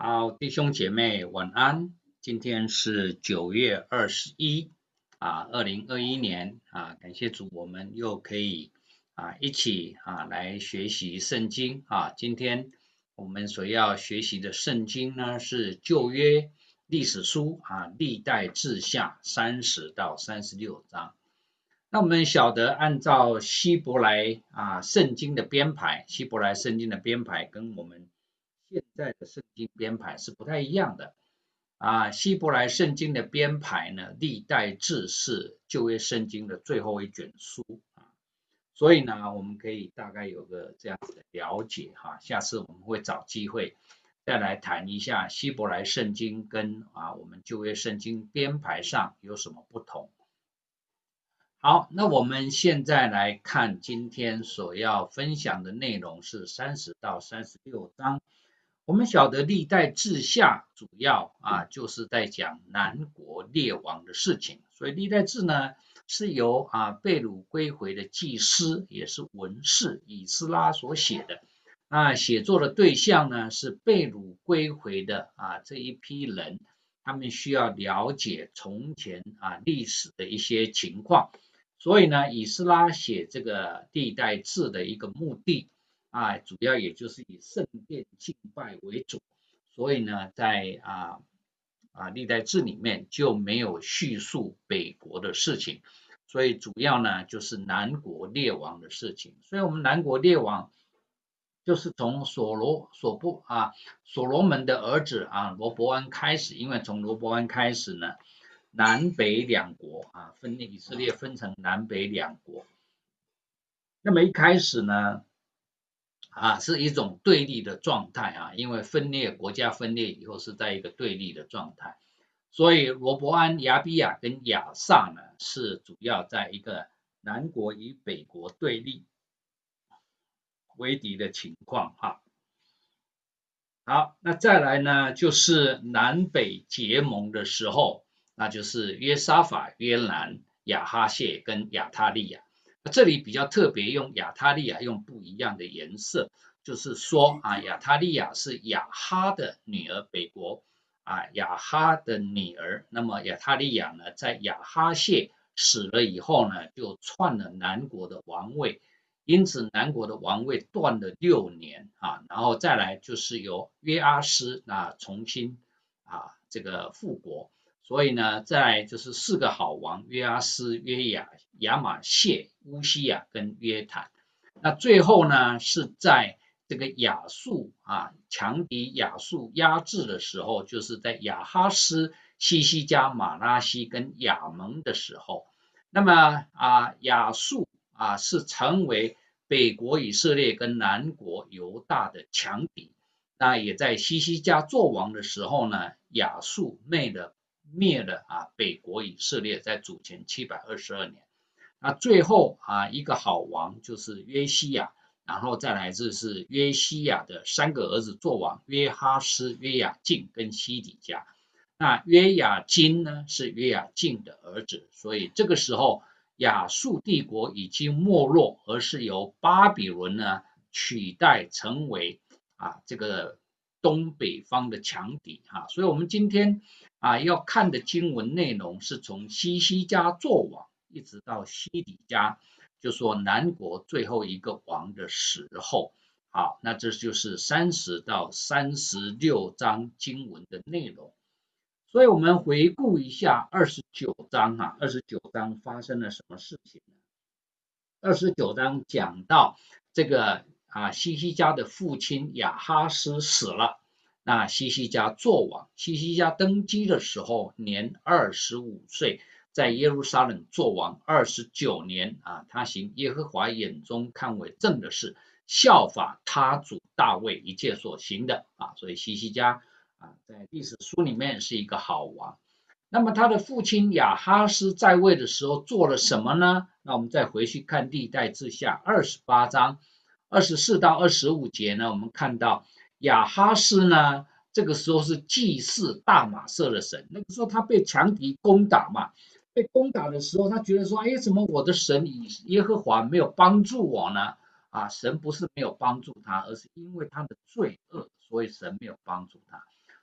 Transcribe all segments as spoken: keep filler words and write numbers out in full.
好，弟兄姐妹晚安。今天是九月二十一啊，二零二一年啊，感谢主，我们又可以啊一起啊来学习圣经啊。今天我们所要学习的圣经呢是旧约历史书啊，历代志下三十到三十六章。那我们晓得，按照希伯来啊圣经的编排，希伯来圣经的编排跟我们现在的圣经编排是不太一样的啊。希伯来圣经的编排呢，历代志是旧约圣经的最后一卷书啊，所以呢，我们可以大概有个这样子的了解哈。下次我们会找机会再来谈一下希伯来圣经跟啊我们旧约圣经编排上有什么不同。好，那我们现在来看今天所要分享的内容是三十到三十六章。我们晓得历代志下主要啊就是在讲南国列王的事情，所以历代志呢是由啊被掳归回的祭司也是文士以斯拉所写的。那写作的对象呢是被掳归回的啊这一批人，他们需要了解从前啊历史的一些情况。所以呢，以斯拉写这个历代志的一个目的啊，主要也就是以圣殿敬拜为主，所以呢，在啊啊历代志里面就没有叙述北国的事情，所以主要呢就是南国列王的事情。所以我们南国列王就是从所罗所不啊所罗门的儿子啊罗伯安开始，因为从罗伯安开始呢。南北两国啊，分裂以色列分成南北两国。那么一开始呢，啊是一种对立的状态啊，因为分裂国家分裂以后是在一个对立的状态，所以罗伯安、亚比亚跟亚撒呢是主要在一个南国与北国对立为敌的情况哈。好，那再来呢，就是南北结盟的时候，那就是约沙法、约兰、亚哈谢跟亚他利亚。这里比较特别用亚他利亚用不一样的颜色，就是说啊，亚他利亚是亚哈的女儿，北国啊亚哈的女儿。那么亚他利亚呢，在亚哈谢死了以后呢，就篡了南国的王位。因此南国的王位断了六年啊，然后再来就是由约阿施啊重新啊这个复国，所以呢再来就是四个好王约阿施、约雅、亚玛谢、乌西亚跟约坦。那最后呢是在这个亚述啊强敌亚述压制的时候，就是在亚哈斯、西西加、马拉西跟亚蒙的时候，那么啊亚述啊是成为北国以色列跟南国犹大的强敌。那也在西西家做王的时候呢，亚述灭了灭了啊北国以色列，在主前七百二十二年。那最后啊一个好王就是约西亚，然后再来就是约西亚的三个儿子做王，约哈斯、约雅敬跟西底家。那约雅金呢是约雅敬的儿子，所以这个时候亚述帝国已经没落，而是由巴比伦呢取代成为啊这个东北方的强敌哈、啊，所以我们今天啊要看的经文内容是从西西家做王一直到西底家，就说南国最后一个王的时候。好，那这就是三十到三十六章经文的内容。所以我们回顾一下二十九章啊，二十九章发生了什么事情呢？二十九章讲到这个啊西西家的父亲亚哈斯死了，那西西家做王，西西家登基的时候年二十五岁，在耶路撒冷做王二十九年啊，他行耶和华眼中看为正的事，效法他主大卫一切所行的啊，所以西西家啊，在历史书里面是一个好王。那么他的父亲亚哈斯在位的时候做了什么呢？那我们再回去看历代志下二十八章二十四到二十五节呢，我们看到亚哈斯呢，这个时候是祭祀大马色的神，那个时候他被强敌攻打嘛，被攻打的时候，他觉得说，哎，怎么我的神以耶和华没有帮助我呢？啊，神不是没有帮助他，而是因为他的罪恶，所以神没有帮助他。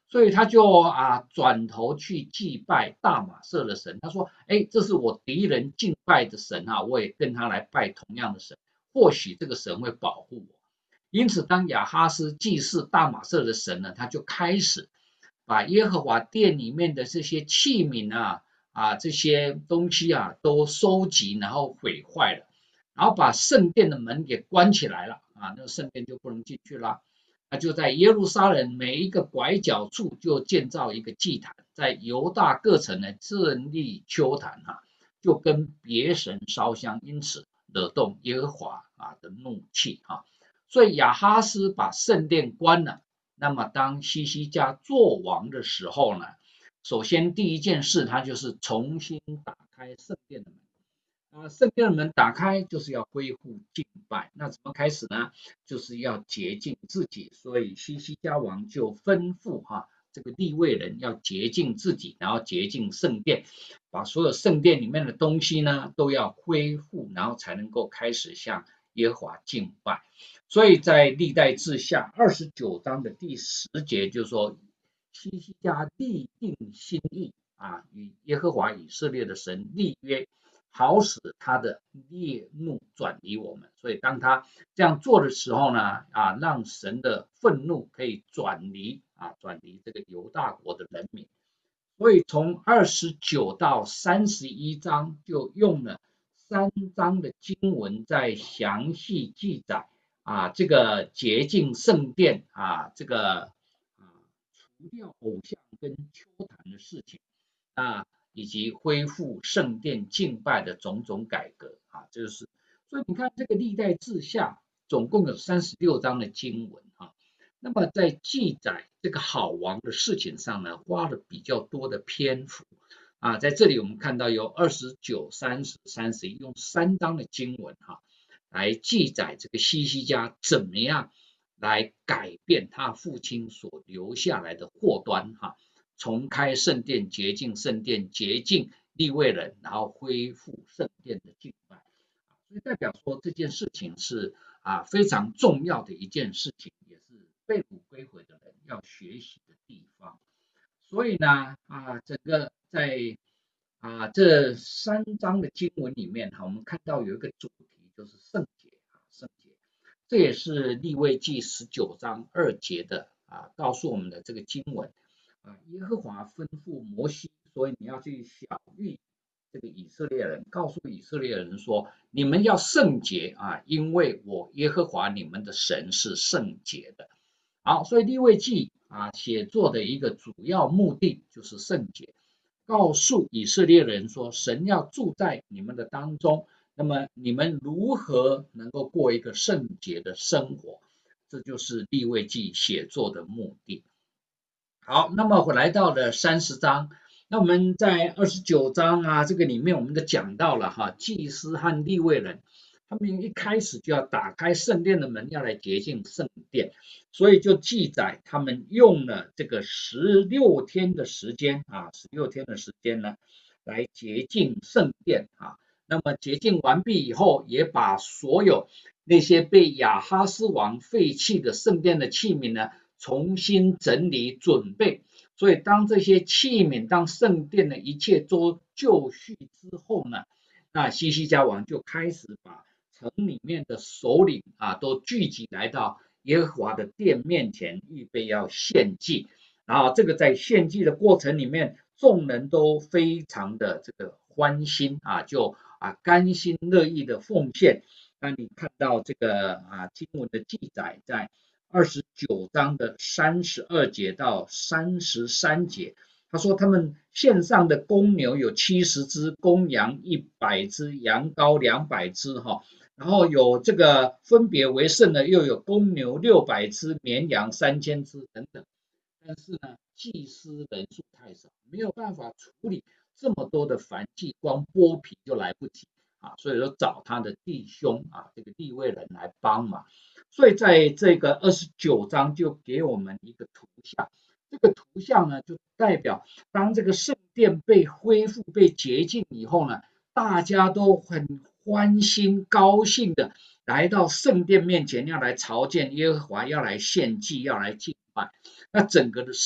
所以他就啊转头去祭拜大马色的神。他说：“哎，这是我敌人敬拜的神啊，我也跟他来拜同样的神，或许这个神会保护我。”因此，当亚哈斯祭祀大马色的神呢，他就开始把耶和华殿里面的这些器皿啊啊这些东西啊都收集，然后毁坏了，然后把圣殿的门给关起来了啊，那个圣殿就不能进去了。他就在耶路撒冷每一个拐角处就建造一个祭坛，在犹大各城呢建立丘坛哈、啊，就跟别神烧香，因此惹动耶和华啊的怒气哈、啊。所以亚哈斯把圣殿关了。那么当西西家做王的时候呢，首先第一件事他就是重新打开圣殿的门。啊，圣殿的门打开就是要恢复敬拜，那怎么开始呢？就是要洁净自己，所以西西家王就吩咐哈、啊，这个利未人要洁净自己，然后洁净圣殿，把所有圣殿里面的东西呢都要恢复，然后才能够开始向耶和华敬拜。所以在历代志下二十九章的第十节就说，西西家立定心意啊，与耶和华以色列的神立约。好使他的烈怒转离我们，所以当他这样做的时候呢，啊，让神的愤怒可以转离啊，转离这个犹大国的人民。所以从二十九到三十一章就用了三章的经文，在详细记载啊，这个洁净圣殿啊，这个啊除掉偶像跟丘坛的事情啊。以及恢复圣殿敬拜的种种改革啊，这就是所以你看这个历代志下总共有三十六章的经文啊，那么在记载这个好王的事情上呢，花了比较多的篇幅啊，在这里我们看到有二十九、三十、三十一，用三章的经文哈、啊，来记载这个西西家怎么样来改变他父亲所留下来的祸端哈。啊重开圣殿，洁净圣殿，洁净利未人，然后恢复圣殿的敬拜，所以代表说这件事情是啊非常重要的一件事情，也是被掳归回的人要学习的地方。所以呢啊，整个在啊这三章的经文里面哈，我们看到有一个主题就是圣洁啊，圣洁，这也是利未记十九章二节的啊告诉我们的这个经文。啊，耶和华吩咐摩西，所以你要去晓谕这个以色列人，告诉以色列人说，你们要圣洁啊，因为我耶和华你们的神是圣洁的。好，所以利未记啊写作的一个主要目的就是圣洁，告诉以色列人说，神要住在你们的当中，那么你们如何能够过一个圣洁的生活，这就是利未记写作的目的。好，那么我来到了三十章，那我们在二十九章啊，这个里面我们就讲到了哈，祭司和利未人，他们一开始就要打开圣殿的门，要来洁净圣殿，所以就记载他们用了这个十六天的时间啊，十六天的时间呢，来洁净圣殿啊。那么洁净完毕以后，也把所有那些被亚哈斯王废弃的圣殿的器皿呢，重新整理准备，所以当这些器皿、当圣殿的一切都就绪之后呢，那西西家王就开始把城里面的首领啊都聚集来到耶和华的殿面前，预备要献祭。然后这个在献祭的过程里面，众人都非常的这个欢心啊，就啊甘心乐意的奉献。那你看到这个啊经文的记载在二十九章的三十二节到三十三节，他说他们献上的公牛有七十只，公羊一百只，羊羔两百只哈，然后有这个分别为圣的，又有公牛六百只，绵羊三千只等等。但是呢，祭司人数太少，没有办法处理这么多的燔祭，光剥皮就来不及啊，所以说找他的弟兄啊，这个利未人来帮忙。所以在这个二十九章就给我们一个图像，这个图像呢就代表当这个圣殿被恢复、被洁净以后呢，大家都很欢欣高兴的来到圣殿面前，要来朝见耶和华，要来献祭，要来敬拜。那整个的圣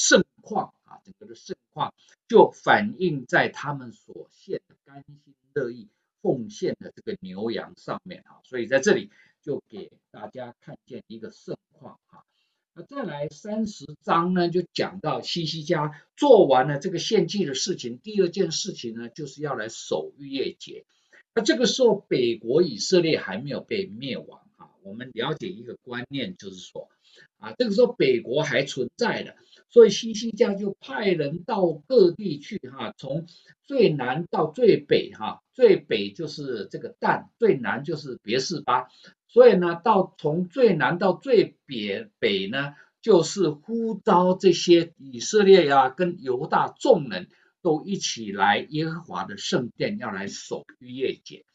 况啊，整个的盛况就反映在他们所献的甘心乐意奉献的这个牛羊上面啊，所以在这里就给大家看见一个盛况啊。那再来三十章呢，就讲到希西家做完了这个献祭的事情，第二件事情呢，就是要来守逾越节。那这个时候，北国以色列还没有被灭亡啊。我们了解一个观念，就是说啊，这个时候北国还存在的，所以希西家就派人到各地去哈，从最南到最北哈，最北就是这个但，最南就是别是巴。所以呢，到从最南到最北北呢，就是呼召这些以色列呀、啊、跟犹大众人都一起来耶和华的圣殿，要来守逾越节。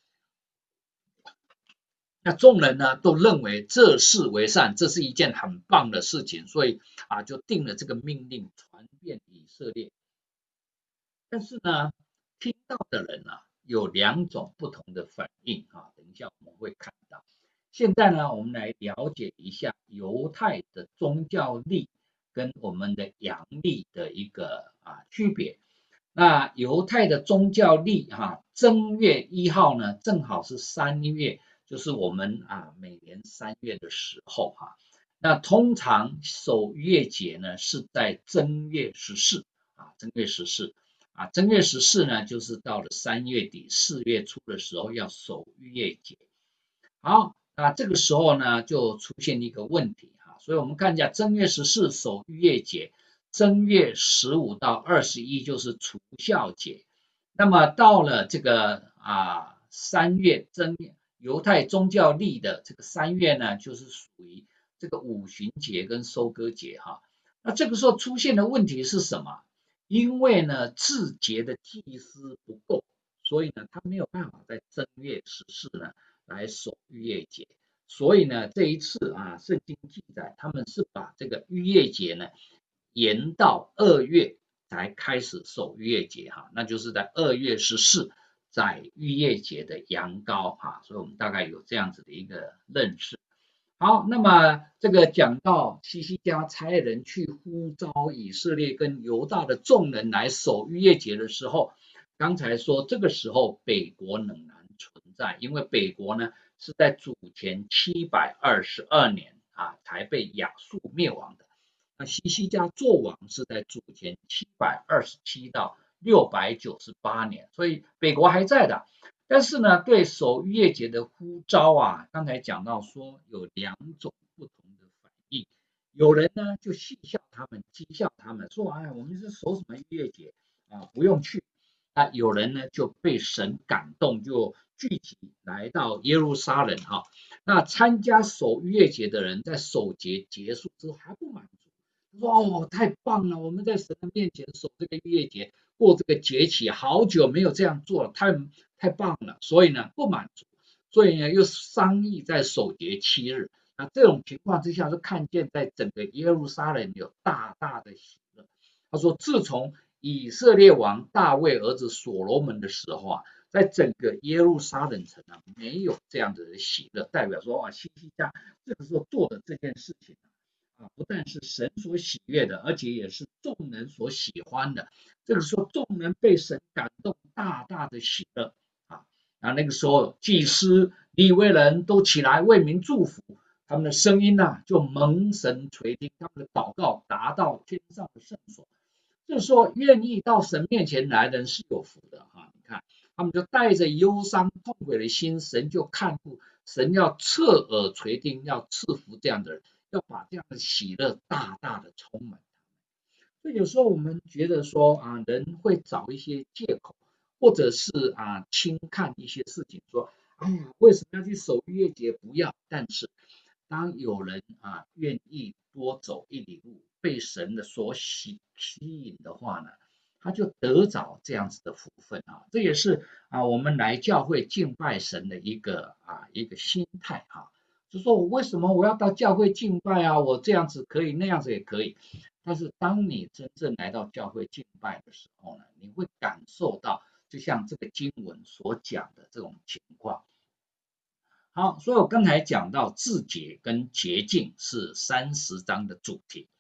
那众人呢都认为这事为善，这是一件很棒的事情，所以啊就定了这个命令，传遍以色列。但是呢，听到的人啊有两种不同的反应啊，等一下我们会看到。现在呢，我们来了解一下犹太的宗教历跟我们的阳历的一个啊区别。那犹太的宗教历哈、啊，正月一号呢，正好是三月，就是我们啊每年三月的时候哈、啊。那通常守逾越节呢是在正月十四啊，正月十四啊，正月十四呢就是到了三月底四月初的时候要守逾越节。好，那这个时候呢，就出现一个问题哈，所以我们看一下正月十四守逾越节，正月十五到二十一就是除酵节，那么到了这个啊三月正犹太宗教历的这个三月呢，就是属于这个五旬节跟收割节哈。那这个时候出现的问题是什么？因为呢自节的祭司不够，所以呢他没有办法在正月十四呢来守逾越节，所以呢，这一次啊，圣经记载他们是把这个逾越节呢延到二月才开始守逾越节哈，那就是在二月十四宰逾越节的羊羔哈，所以我们大概有这样子的一个认识。好，那么这个讲到希西家差人去呼召以色列跟犹大的众人来守逾越节的时候，刚才说这个时候北国仍然存在，因为北国呢是在主前七百二十二年啊才被亚述灭亡的。那希西家作王是在主前七百二十七到六百九十八年，所以北国还在的。但是呢，对守逾越节的呼召啊，刚才讲到说有两种不同的反应，有人呢就戏笑他们，讥笑他们，说哎，我们是守什么逾越节啊，不用去。啊，有人呢就被神感动，就聚集来到耶路撒冷哈。那参加守逾越节的人，在守节结束之后还不满足，说哦，太棒了，我们在神的面前守这个逾越节，过这个节期，好久没有这样做了，太太棒了，所以呢不满足，所以呢又商议在守节七日。那这种情况之下，就看见在整个耶路撒冷有大大的喜乐。他说，自从以色列王大卫儿子所罗门的时候啊，在整个耶路撒冷城啊，没有这样的喜乐，代表说啊，希西家这个时候做的这件事情啊，不但是神所喜悦的，而且也是众人所喜欢的。这个时候，众人被神感动，大大的喜乐啊。然后那个时候，祭司、利未人都起来为民祝福，他们的声音呢、啊、就蒙神垂听，他们的祷告达到天上的圣所。就是说，愿意到神面前来的人是有福的哈。你看，他们就带着忧伤痛悔的心，神就看顾，神要侧耳垂听，要赐福这样的人，要把这样的喜乐大大的充满。所以有时候我们觉得说啊，人会找一些借口，或者是啊轻看一些事情，说哎呀，为什么要去守逾越节？不要。但是当有人啊愿意多走一里路，被神的所吸吸引的话呢，他就得着这样子的福分啊。这也是啊我们来教会敬拜神的一个啊一个心态啊。就说我为什么我要到教会敬拜啊？我这样子可以，那样子也可以。但是当你真正来到教会敬拜的时候呢，你会感受到，就像这个经文所讲的这种情况。好，所以我刚才讲到自洁跟洁净是三十章的主题。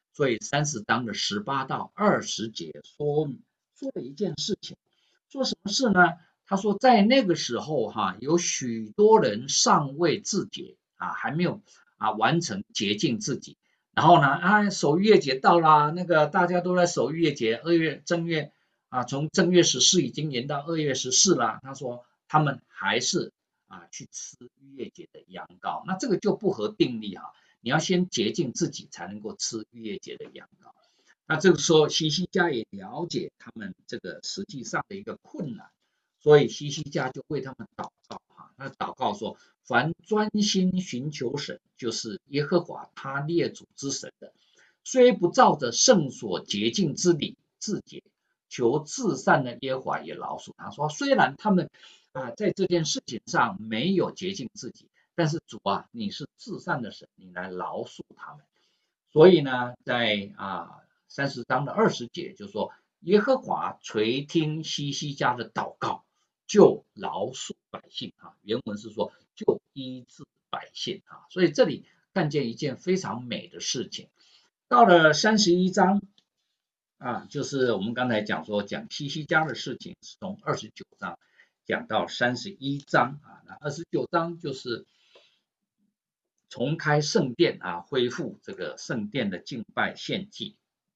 所以三十章的十八到二十节说说了一件事情，说什么事呢？他说在那个时候哈，有许多人尚未自洁啊，还没有啊完成洁净自己。然后呢，啊守逾越节到啦，那个大家都在守逾越节，二月正月啊，从正月十四已经延到二月十四了。他说他们还是啊去吃逾越节的羊羔，那这个就不合定例哈。你要先洁净自己，才能够吃逾越节的羊羔。那这个时候，希西家也了解他们这个实际上的一个困难，所以希西家就为他们祷告哈。他祷告说：凡专心寻求神，就是耶和华他列祖之神的，虽不照着圣所洁净之理自洁，求至善的耶和华也饶恕他。说虽然他们啊在这件事情上没有洁净自己，但是主啊，你是至善的神，你来饶恕他们。所以呢，在啊三十章的二十节就说，耶和华垂听希西家的祷告，就饶恕百姓啊。原文是说就医治百姓啊。所以这里看见一件非常美的事情。到了三十一章啊，就是我们刚才讲说讲希西家的事情，是从二十九章讲到三十一章啊。那二十九章就是重开圣殿啊，恢复这个圣殿的敬拜献祭。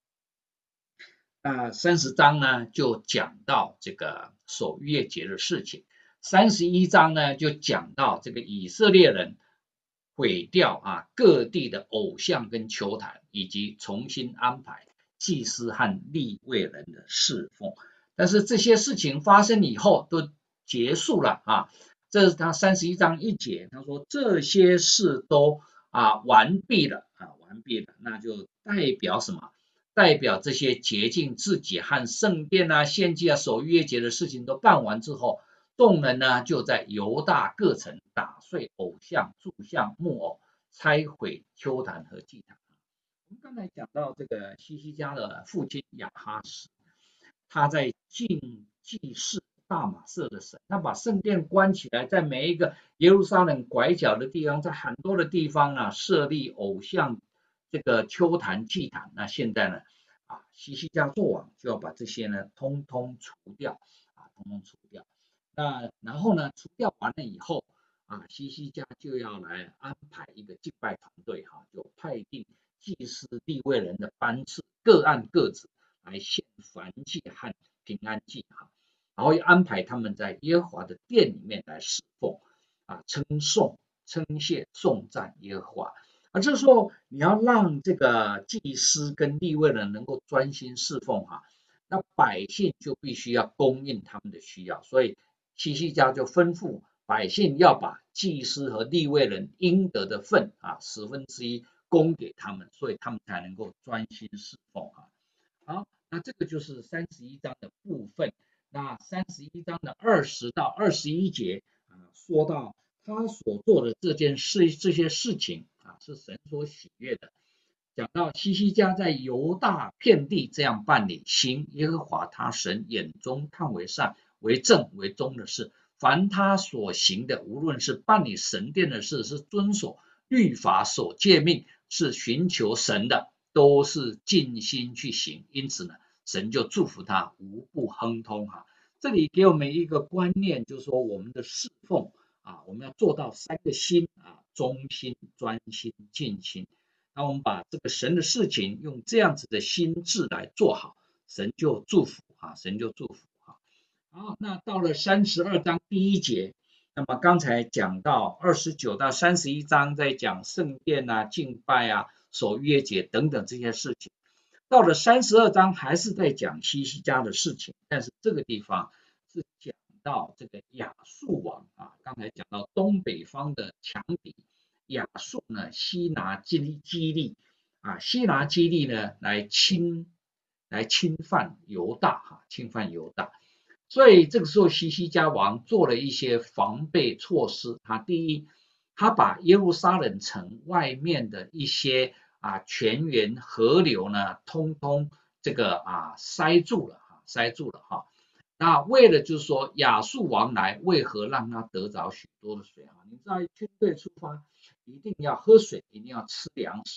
那三十章呢就讲到这个守逾越节的事情，三十一章呢就讲到这个以色列人毁掉啊各地的偶像跟丘坛，以及重新安排祭司和利未人的侍奉。但是这些事情发生以后都结束了啊。这是他三十一章一节，他说这些事都啊完毕了啊完毕了，那就代表什么？代表这些洁净自己和圣殿啊、献祭啊、守逾越节的事情都办完之后，众人呢就在犹大各城打碎偶像、柱像、木偶，拆毁丘坛和祭坛。我们刚才讲到这个希西家的父亲亚哈斯，他在敬祭祀大马色的神，他把圣殿关起来，在每一个耶路撒冷拐角的地方，在很多的地方啊设立偶像这个丘坛祭坛。那现在呢啊希西家做王就要把这些呢通通除掉啊通通除掉。那然后呢除掉完了以后啊希西家就要来安排一个敬拜团队哈、啊，就派定祭司利未人的班次，各按各职来献燔祭和平安祭哈，然后安排他们在耶和华的殿里面来侍奉啊，称颂、称谢、颂赞耶和华。啊，这时候你要让这个祭司跟利未人能够专心侍奉哈，那百姓就必须要供应他们的需要，所以希西家就吩咐百姓要把祭司和利未人应得的份啊十分之一供给他们，所以他们才能够专心侍奉啊。好，那这个就是三十一章的部分。那三十一章的二十到二十一节啊，说到他所做的这件事，这些事情啊，是神所喜悦的。讲到希西家在犹大遍地这样办理，行耶和华他神眼中看为善、为正、为忠的事。凡他所行的，无论是办理神殿的事，是遵守律法、守诫命，是寻求神的，都是尽心去行。因此呢，神就祝福他无不亨通哈。这里给我们一个观念，就是说我们的侍奉啊，我们要做到三个心啊：忠心、专心、尽心。那我们把这个神的事情用这样子的心智来做好，神就祝福啊，神就祝福啊。好，那到了三十二章第一节，那么刚才讲到二十九到三十一章在讲圣殿啊、敬拜啊、守逾越节等等这些事情。到了三十二章还是在讲希西家的事情，但是这个地方是讲到这个亚述王啊，刚才讲到东北方的强敌亚述呢，西拿基基利啊，西拿基利呢来侵来侵犯犹大哈，侵犯犹大。所以这个时候希西家王做了一些防备措施。他第一，他把耶路撒冷城外面的一些啊泉源河流呢，通通这个啊塞住了哈，塞住了哈。那为了就是说亚述王来，为何让他得着许多的水啊？你知道军队出发一定要喝水，一定要吃粮食。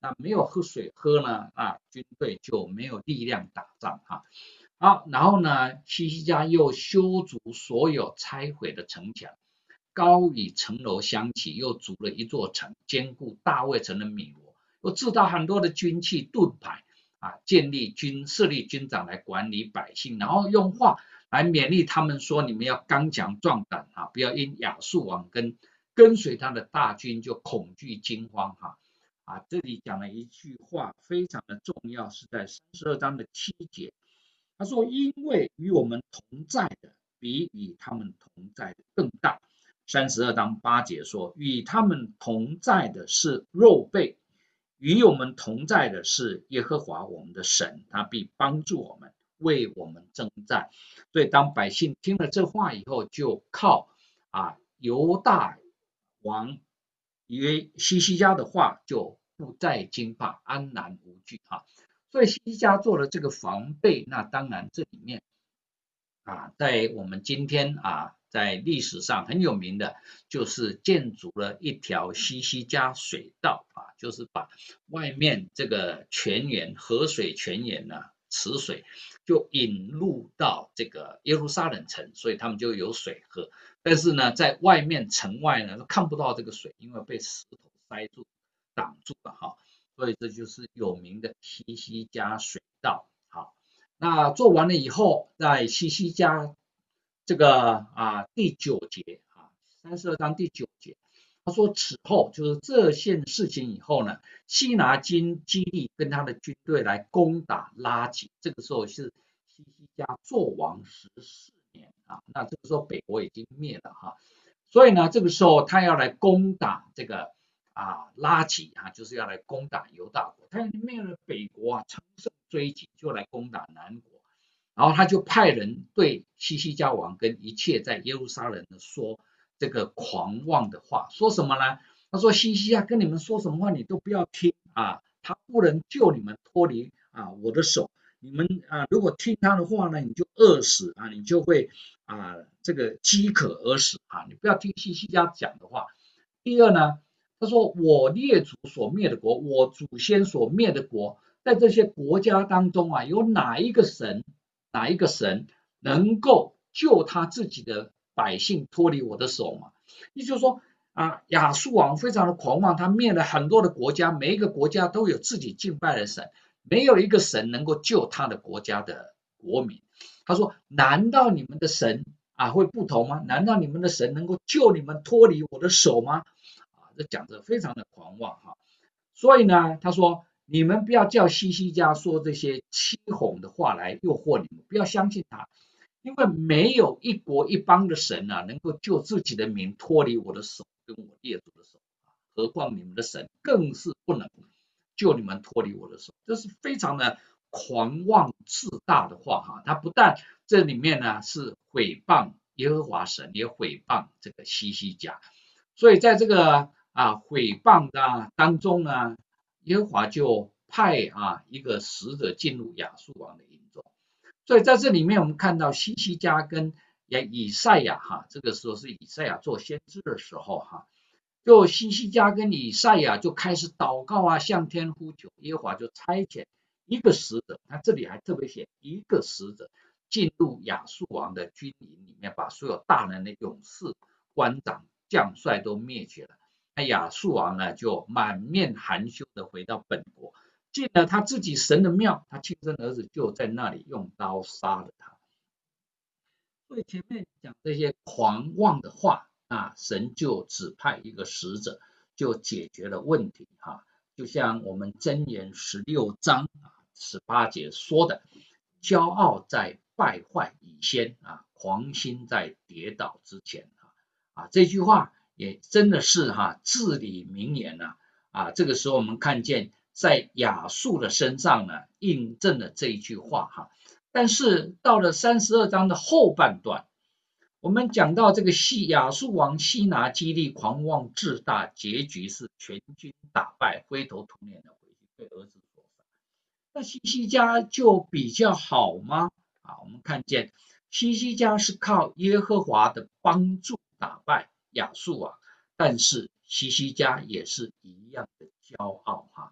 那没有喝水喝呢，啊，军队就没有力量打仗哈。好，然后呢，西西家又修筑所有拆毁的城墙，高与城楼相齐，又筑了一座城，坚固大卫城的米罗，又制造很多的军器盾牌啊，建立军设立军长来管理百姓，然后用话来勉励他们说，你们要刚强壮胆啊，不要因亚述王跟跟随他的大军就恐惧惊慌哈。啊，这里讲了一句话非常的重要，是在三十二章的七节，他说：“因为与我们同在的，比与他们同在的更大。”三十二章八节说：“与他们同在的是肉背，与我们同在的是耶和华我们的神，他必帮助我们，为我们征战。”所以当百姓听了这话以后，就靠啊犹大王约西西家的话，就不再惊怕，安然无惧哈。所以西西家做了这个防备，那当然这里面啊，在我们今天啊，在历史上很有名的，就是建筑了一条西西家水道啊，就是把外面这个泉源、河水泉源呢，池水就引入到这个耶路撒冷城，所以他们就有水喝。但是呢，在外面城外呢，都看不到这个水，因为被石头塞住、挡住了哈。所以这就是有名的西西家水道。好，那做完了以后，在西西家这个啊第九节啊，三十二章第九节，他说此后就是这件事情以后呢，西拿基基利跟他的军队来攻打拉吉，这个时候是西西家做王十四年啊，那这个时候北国已经灭了哈，所以呢，这个时候他要来攻打这个。啊，拉吉啊，就是要来攻打犹大国，他灭了北国啊，乘胜追击，就来攻打南国，然后他就派人对西西家王跟一切在耶路撒冷的说这个狂妄的话，说什么呢？他说西西家跟你们说什么话，你都不要听啊，他不能救你们脱离啊我的手，你们啊如果听他的话呢，你就饿死啊，你就会啊这个饥渴而死啊，你不要听西西家讲的话。第二呢？他说：“我列祖所灭的国，我祖先所灭的国，在这些国家当中啊，有哪一个神，哪一个神能够救他自己的百姓脱离我的手嘛？”也就是说啊，亚述王非常的狂妄，他灭了很多的国家，每一个国家都有自己敬拜的神，没有一个神能够救他的国家的国民。他说：“难道你们的神啊会不同吗？难道你们的神能够救你们脱离我的手吗？”这讲的非常的狂妄哈，所以呢，他说你们不要叫西西家说这些欺哄的话来诱惑你们，不要相信他，因为没有一国一邦的神啊能够救自己的民脱离我的手跟我列祖的手，何况你们的神更是不能救你们脱离我的手，这是非常的狂妄自大的话哈。他不但这里面呢是毁谤耶和华神，也毁谤这个西西家，所以在这个啊毁谤的当中呢，耶和华就派啊一个使者进入亚述王的营中，所以在这里面我们看到西西家跟以赛亚哈，这个时候是以赛亚做先知的时候哈，就西西家跟以赛亚就开始祷告啊，向天呼求，耶和华就差遣一个使者，他这里还特别写一个使者进入亚述王的军营里面，把所有大能的勇士、官长、将帅都灭绝了。那亚述王呢，就满面含羞的回到本国，进了他自己神的庙，他亲生儿子就在那里用刀杀了他。所以前面讲这些狂妄的话啊，神就指派一个使者，就解决了问题哈。就像我们箴言十六章啊十八节说的，骄傲在败坏以先啊，狂心在跌倒之前啊。啊，这句话也真的是哈至理名言呐啊。这个时候我们看见在亚述的身上呢，印证了这一句话哈。但是到了三十二章的后半段，我们讲到这个西亚述王西拿基利狂妄自大，结局是全军打败，灰头土脸的回去被儿子所杀。那西西家就比较好吗？啊，我们看见西西家是靠耶和华的帮助打败亚述王，但是西西家也是一样的骄傲哈。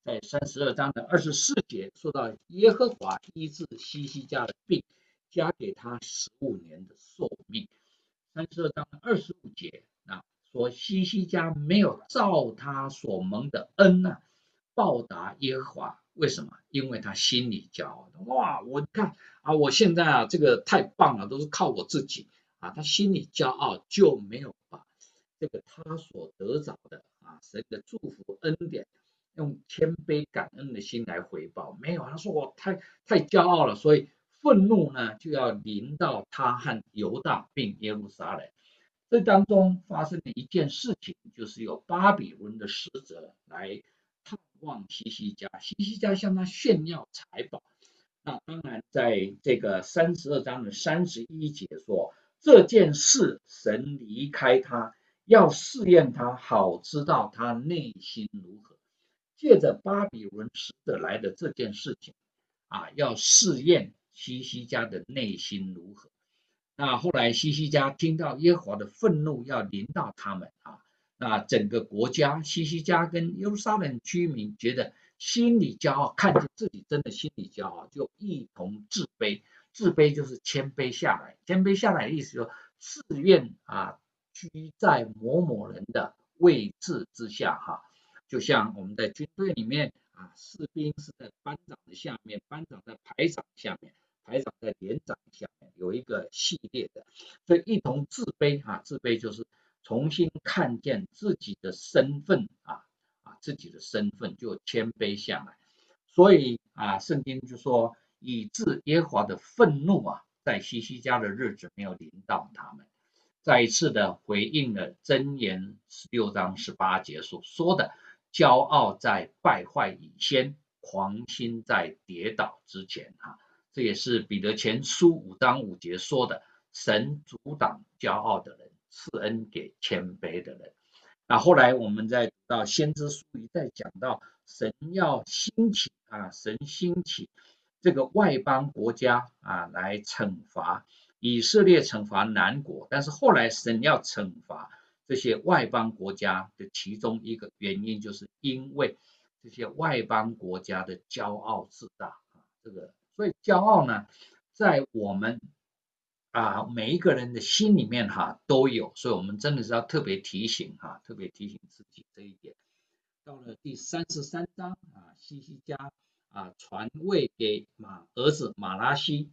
在三十二章的二十四节说到耶和华医治西西家的病，加给他十五年的寿命。三十二章的二十五节啊，说西西家没有照他所蒙的恩啊报答耶和华，为什么？因为他心里骄傲。哇，我看啊，我现在啊这个太棒了，都是靠我自己啊，他心里骄傲，就没有把这个他所得着的啊神的祝福恩典，用谦卑感恩的心来回报。没有，他说我太太骄傲了，所以愤怒呢就要临到他和犹大并耶路撒冷。这当中发生了一件事情，就是有巴比伦的使者来探望西西家，西西家向他炫耀财宝。那当然，在这个三十二章的三十一节说，这件事神离开他，要试验他，好知道他内心如何。借着巴比伦使者来的这件事情啊，要试验西西家的内心如何。那后来西西家听到耶和华的愤怒要临到他们啊，那整个国家西西家跟耶路撒冷居民觉得心里骄傲，看见自己真的心里骄傲，就一同自卑。自卑就是谦卑下来，谦卑下来的意思就是自愿啊居在某某人的位置之下哈，就像我们在军队里面啊，士兵是在班长的下面，班长在排长下面。排长在连长下面有一个系列的，所以一同自卑啊，自卑就是重新看见自己的身份啊啊，自己的身份就谦卑下来。所以啊，圣经就说，以致耶和华的愤怒啊，在西西家的日子没有临到他们。再一次的回应了箴言十六章十八节所说的，骄傲在败坏以先，狂心在跌倒之前啊。这也是彼得前书五章五节说的，神阻挡骄傲的人，赐恩给谦卑的人。那后来我们再读到先知书一再讲到，神要兴起啊，神兴起这个外邦国家啊来惩罚以色列，惩罚南国，但是后来神要惩罚这些外邦国家的其中一个原因，就是因为这些外邦国家的骄傲自大啊，这个。所以骄傲呢，在我们啊每一个人的心里面哈都有，所以我们真的是要特别提醒哈，特别提醒自己这一点。到了第三十三章啊，西西家啊传位给马儿子马拉西。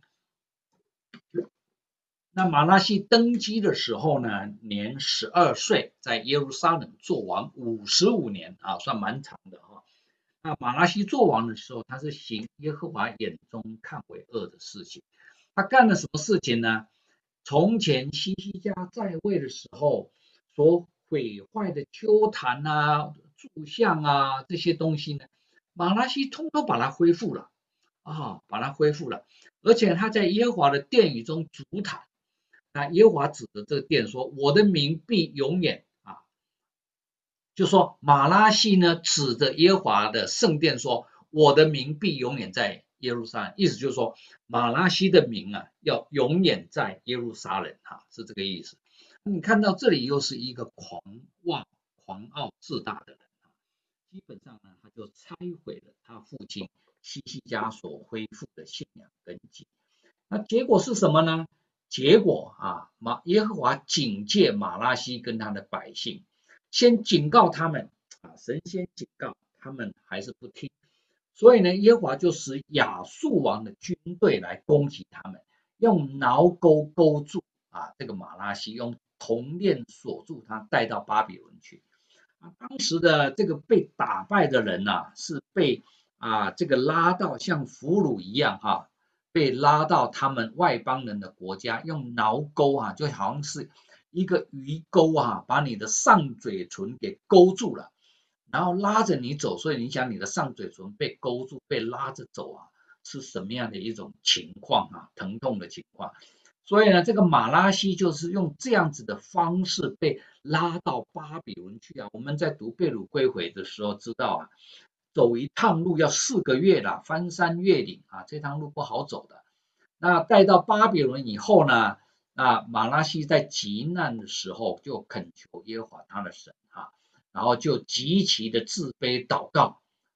那马拉西登基的时候呢，年十二岁，在耶路撒冷做王五十五年啊，算蛮长的哈。那马拉西做王的时候，他是行耶和华眼中看为恶的事情。他干了什么事情呢？从前西西家在位的时候，所毁坏的丘坛啊、柱像啊这些东西呢，马拉西通通把它恢复了啊，把它恢复了。而且他在耶和华的殿宇中筑坛，那耶和华指着这个殿说：“我的名必永远啊。”就说马拉西呢指着耶和华的圣殿说：“我的名必永远在耶路撒冷。”意思就是说，马拉西的名啊要永远在耶路撒冷哈，是这个意思。你看到这里又是一个狂妄、狂傲、自大的人，基本上呢他就拆毁了他父亲西西家所恢复的信仰根基。那结果是什么呢？结果啊，马耶和华警戒马拉西跟他的百姓。先警告他们啊，神先警告他们还是不听，所以呢，耶和华就使亚述王的军队来攻击他们，用挠钩钩住啊这个马拉西，用铜链锁住他，带到巴比伦去。啊，当时的这个被打败的人呐、啊，是被啊这个拉到像俘虏一样哈、啊，被拉到他们外邦人的国家，用挠钩啊，就好像是一个鱼钩啊，把你的上嘴唇给勾住了，然后拉着你走。所以你想，你的上嘴唇被勾住，被拉着走啊，是什么样的一种情况啊？疼痛的情况。所以呢，这个马拉西就是用这样子的方式被拉到巴比伦去啊。我们在读被掳归回的时候知道啊，走一趟路要四个月啦，翻山越岭啊，这趟路不好走的。那带到巴比伦以后呢，那马拉西在极难的时候就恳求耶和华他的神啊，然后就极其的自卑祷告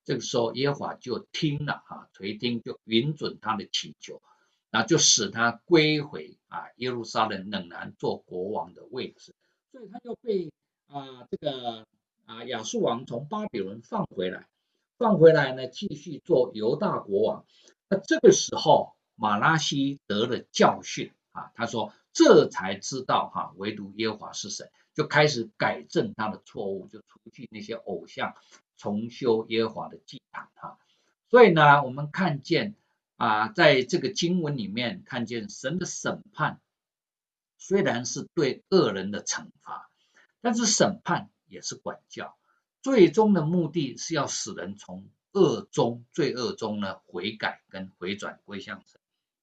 这个时候耶和华就听了啊，垂听就允准他的祈求，然后就使他归回啊耶路撒冷仍然做国王的位置，所以他就被啊这个啊亚述王从巴比伦放回来，放回来呢继续做犹大国王。那这个时候马拉西得了教训啊，他说这才知道哈、啊，唯独耶和华是神，就开始改正他的错误，就除去那些偶像，重修耶和华的祭坛哈。所以呢，我们看见啊，在这个经文里面看见神的审判，虽然是对恶人的惩罚，但是审判也是管教，最终的目的是要使人从恶中罪恶中呢悔改跟回转归向神。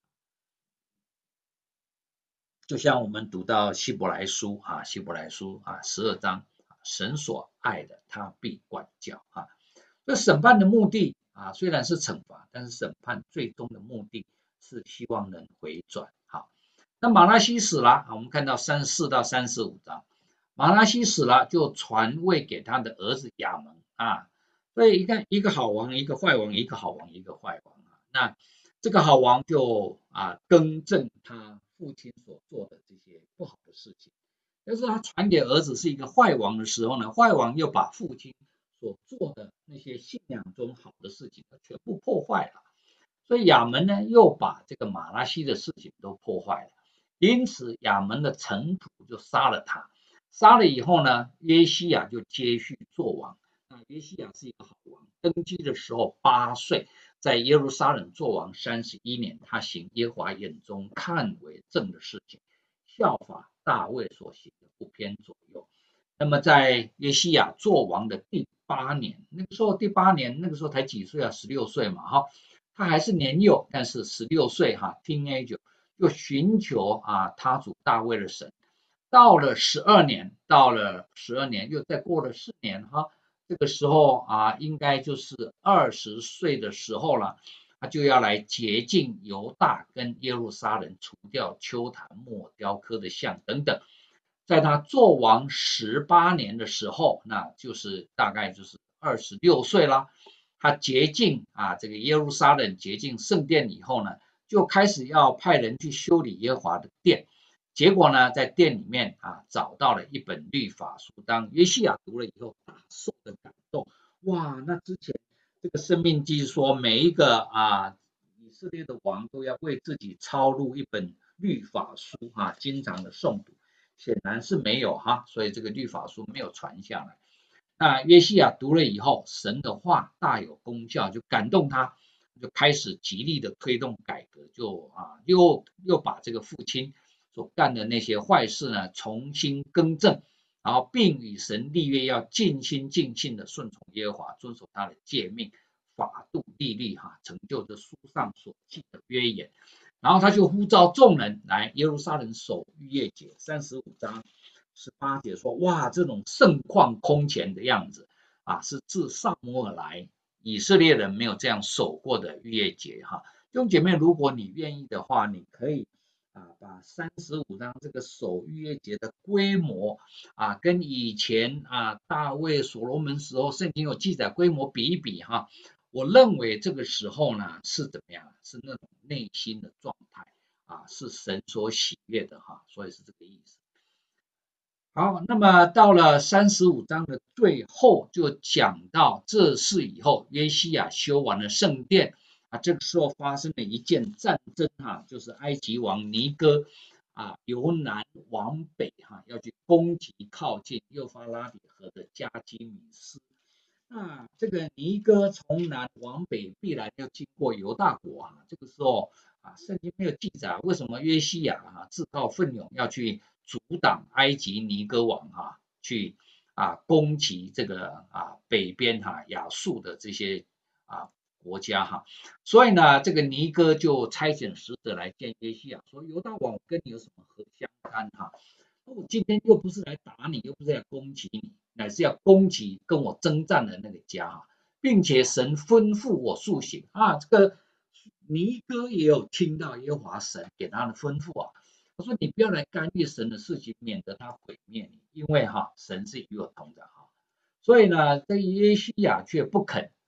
就像我们读到希伯来书啊，希伯来书啊十二章，神所爱的他必管教啊。这审判的目的啊，虽然是惩罚，但是审判最终的目的是希望人回转。好，那马拉西死了，我们看到三十四到三十五章，马拉西死了，就传位给他的儿子亚蒙啊。所以一看，一个好王，一个坏王，一个好王，一个坏王啊。那这个好王就啊更正他父亲所做的这些不好的事情，但是他传给儿子是一个坏王的时候呢，坏王又把父亲所做的那些信仰中好的事情全部破坏了，所以亚门呢又把这个马拉西的事情都破坏了，因此亚门的臣仆就杀了他，杀了以后呢，约西亚就接续做王。那约西亚是一个好王，登基的时候八岁，在耶路撒冷做王三十一年，他行耶和华眼中看为正的事情，效法大卫所行的，不偏左右。那么在约西亚做王的第八年，那个时候第八年那个时候才几岁啊？十六岁嘛，哈，他还是年幼，但是十六岁哈 ，teenager 就寻求啊他主大卫的神。到了十二年，到了十二年，又再过了四年哈，这个时候啊，应该就是二十岁的时候了，他就要来洁净犹大跟耶路撒冷，除掉丘坛、木偶、雕刻的像等等。在他做王十八年的时候，那就是大概就是二十六岁了。他洁净啊这个耶路撒冷，洁净圣殿以后呢，就开始要派人去修理耶和华的殿。结果呢，在殿里面啊找到了一本律法书，当约西亚读了以后，大受的感动。哇，那之前这个生命记说，每一个啊以色列的王都要为自己抄录一本律法书啊，经常的诵读。显然是没有哈，所以这个律法书没有传下来。那约西亚读了以后，神的话大有功效，就感动他，就开始极力的推动改革，就啊又又把这个父亲所干的那些坏事呢重新更正，然后并与神立约，要尽心尽性的顺从耶和华，遵守他的诫命、法度、律例哈，成就这书上所记的约言。然后他就呼召众人来耶路撒冷守逾越节，三十五章十八节说，哇，这种盛况空前的样子啊，是自撒母耳来以色列人没有这样守过的逾越节哈。弟兄姐妹，如果你愿意的话，你可以啊把三十五章这个守逾越节的规模啊，跟以前啊大卫、所罗门时候圣经有记载规模比一比哈。我认为这个时候呢是怎么样？是那种内心的状态啊，是神所喜悦的哈，所以是这个意思。好，那么到了三十五章的最后，就讲到这事以后，约西亚修完了圣殿啊，这个时候发生了一件战争哈，就是埃及王尼哥啊由南往北哈，要去攻击靠近幼发拉底河的加基米斯。那这个尼哥从南往北必然要经过犹大国啊，这个时候啊，圣经没有记载为什么约西亚啊自告奋勇要去阻挡埃及尼哥王啊，去啊攻击这个啊北边哈、啊、亚述的这些啊国家哈，所以呢，这个尼哥就差遣使者来见约西亚，说犹大王跟你有什么何相干哈？我今天又不是来打你，又不是来攻击你，乃是要攻击跟我征战的那个家，并且神吩咐我速行啊。这个尼哥也有听到耶和华神给他的吩咐啊，他说你不要来干预神的事情，免得他毁灭你，因为哈神是与我同在哈。所以呢，这约西亚却不肯啊，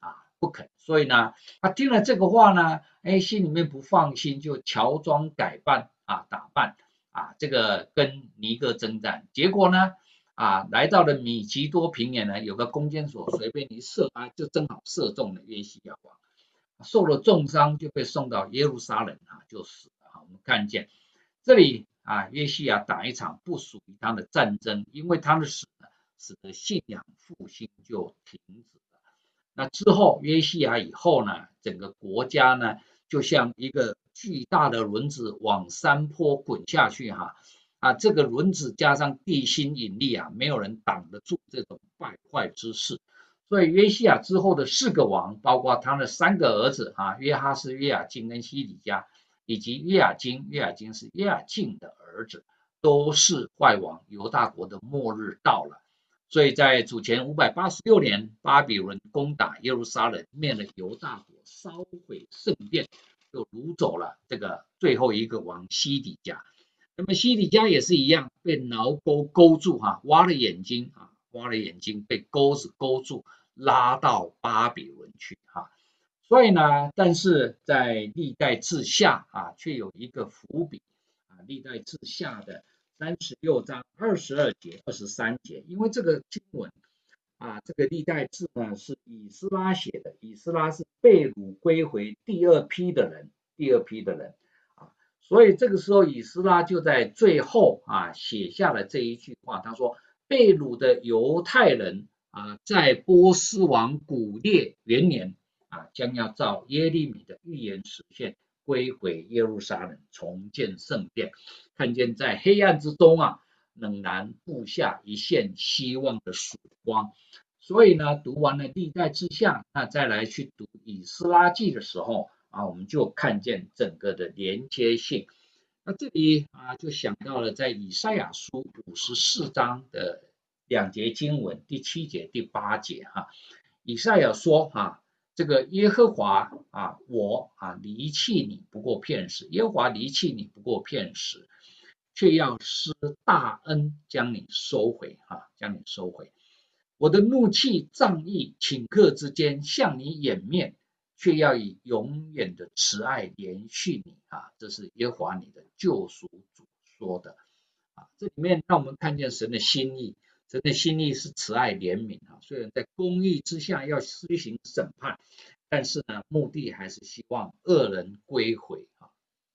不肯，所以呢，他听了这个话呢，哎，心里面不放心，就乔装改扮啊，打扮啊，这个跟尼哥征战，结果呢，啊，来到了米吉多平原呢，有个弓箭手随便一射啊，就正好射中了约西亚王，受了重伤就被送到耶路撒冷啊，就死了啊。我们看见这里啊，约西亚打一场不属于他的战争，因为他的死呢，使得信仰复兴就停止了。那之后约西亚以后呢，整个国家呢，就像一个巨大的轮子往山坡滚下去哈。啊，这个轮子加上地心引力啊，没有人挡得住这种败坏之势。所以约西亚之后的四个王，包括他的三个儿子啊，约哈斯、约雅斤跟西底家，以及约雅斤，约雅斤是约雅敬的儿子，都是坏王。犹大国的末日到了。所以在主前五百八十六年，巴比伦攻打耶路撒冷，灭了犹大国，烧毁圣殿，就掳走了这个最后一个王西底家。那么西底家也是一样，被挠钩勾住哈、啊，挖了眼睛啊，挖了眼睛，被钩子勾住，拉到巴比伦去哈、啊。所以呢，但是在历代志下啊，却有一个伏笔啊，历代志下的三十六章二十二节、二十三节，因为这个经文啊，这个历代志呢是以斯拉写的，以斯拉是被掳归回第二批的人，第二批的人。所以这个时候，以斯拉就在最后啊写下了这一句话，他说：“被掳的犹太人啊，在波斯王古列元年啊，将要照耶利米的预言实现，归回耶路撒冷，重建圣殿。”看见在黑暗之中啊，仍然布下一线希望的曙光。所以呢，读完了历代志下，那再来去读以斯拉记的时候。啊，我们就看见整个的连接性。那这里啊，就想到了在以赛亚书五十四章的两节经文，第七节、第八节哈、啊。以赛亚说啊，这个耶和华啊，我啊离弃你不过片时，耶和华离弃你不过片时，却要施大恩将你收回啊，将你收回。我的怒气仗义顷刻之间向你掩面。却要以永远的慈爱连续你啊，这是耶和华你的救赎主说的啊。这里面让我们看见神的心意，神的心意是慈爱怜悯啊。虽然在公义之下要施行审判，但是呢，目的还是希望恶人归回啊。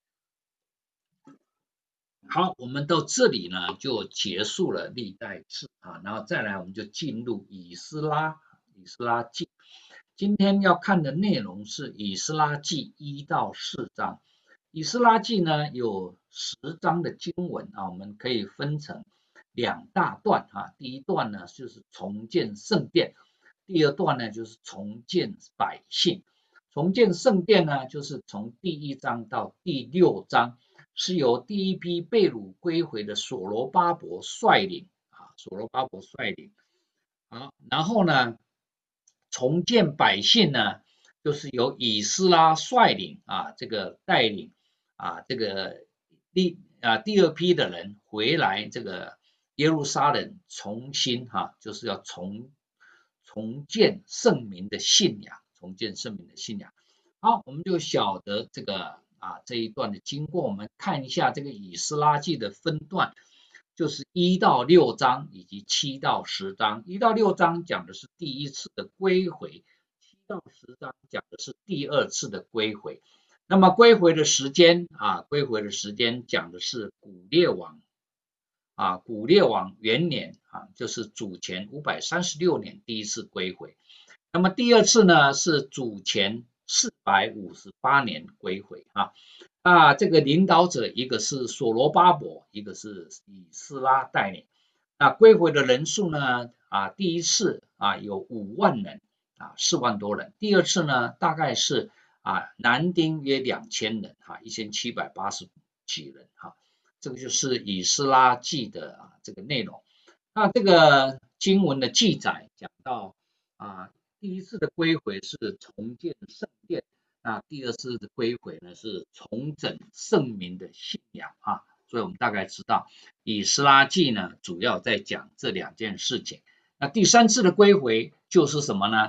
好，我们到这里呢就结束了历代志啊，然后再来我们就进入以斯拉，以斯拉记。今天要看的内容是以斯拉记一到四章。以斯拉记呢有十章的经文啊，我们可以分成两大段啊。第一段呢就是重建圣殿，第二段呢就是重建百姓。重建圣殿呢就是从第一章到第六章，是由第一批被掳归回的所罗巴伯率领啊，所罗巴伯率领。好，然后呢？重建百姓呢，就是由以斯拉率领啊，这个带领啊，这个第啊第二批的人回来这个耶路撒冷重新哈、啊，就是要重重建圣民的信仰，重建圣民的信仰。好，我们就晓得这个啊这一段的经过，我们看一下这个以斯拉记的分段。就是一到六章以及七到十章，一到六章讲的是第一次的归回，七到十章讲的是第二次的归回。那么归回的时间啊，归回的时间讲的是古列王啊，古列王元年啊，就是主前五百三十六年第一次归回。那么第二次呢是主前四百五十八年归回啊。啊，这个领导者一个是所罗巴伯，一个是以斯拉带领。那归回的人数呢？啊，第一次啊有五万人啊，四万多人。第二次呢，大概是啊男丁约两千人哈，一千七百八十几人哈。这个就是以斯拉记的啊这个内容。那这个经文的记载讲到啊，第一次的归回是重建圣殿。那第二次的归回呢是重整圣民的信仰啊，所以我们大概知道以斯拉记呢主要在讲这两件事情。那第三次的归回就是什么呢？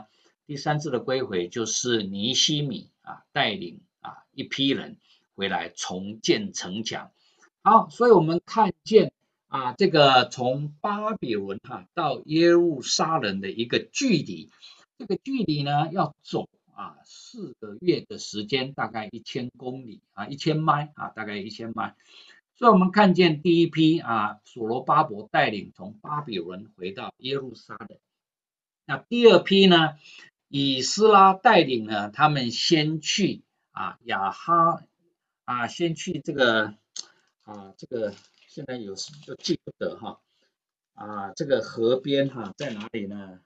第三次的归回就是尼希米啊带领啊一批人回来重建城墙。好，所以我们看见啊这个从巴比伦哈到耶路撒冷的一个距离，这个距离呢要走啊四个月的时间，大概一千公里啊一千迈啊大概一千迈。所以我们看见第一批啊所罗巴伯带领从巴比伦回到耶路撒冷，那第二批呢以斯拉带领呢他们先去啊亚哈啊先去这个啊这个现在有时就记不得哈啊这个河边哈在哪里呢？